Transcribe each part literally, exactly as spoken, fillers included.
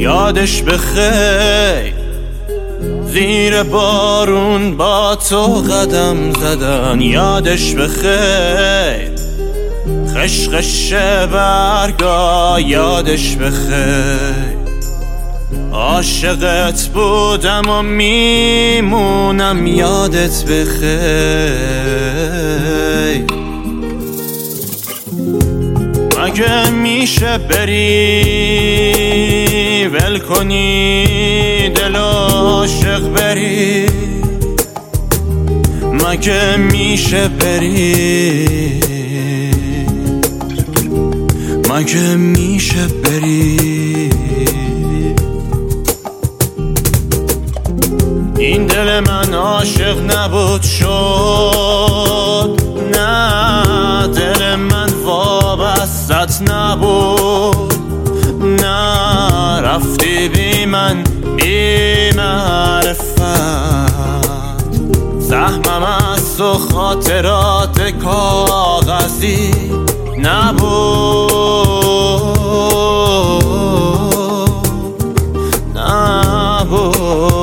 یادش بخیر زیر بارون با تو قدم زدن. یادش بخیر خش خش برگا. یادش بخیر عاشقت بودم و میمونم. یادت بخیر. مگه میشه بری ول کنی دل عاشق بری؟ مگه میشه بری؟ مگه میشه بری؟ این دل من عاشق نبود شد، نه دل من وابستت نبود، نه رفتی بی من بی معرفت. سهمم از تو خاطرات کاغذی نبود، نبود.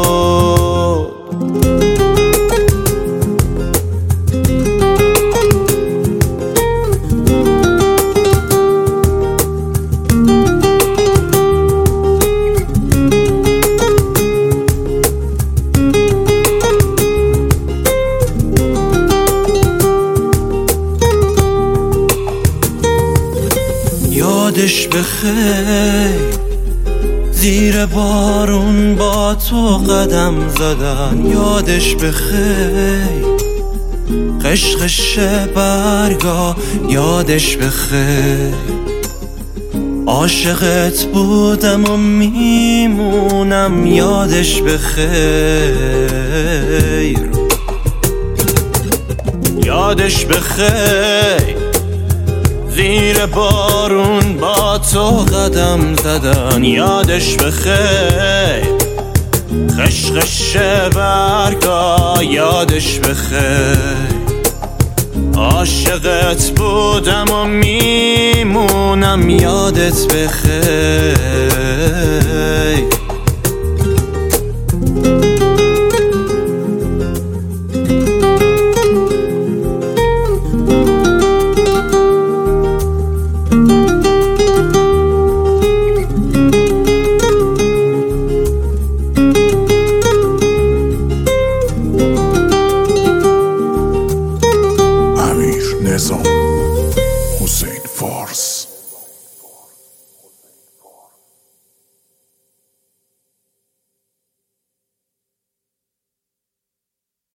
یادش بخیر زیر بارون با تو قدم زدن. یادش بخیر خش خش برگا. یادش بخیر عاشقت بودم و میمونم. یادش بخیر. یادش بخیر زیر بارون با تو قدم زدن. یادش بخیر خش خش برگا. یادش بخیر عاشقت بودم و میمونم. یادت بخیر. نظام حسین فارس.